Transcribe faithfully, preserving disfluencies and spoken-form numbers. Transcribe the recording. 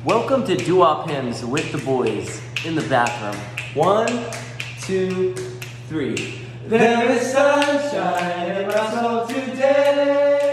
Welcome to Doo-Wop Hymns with the boys in the bathroom. One, two, three. There is sunshine in my soul today.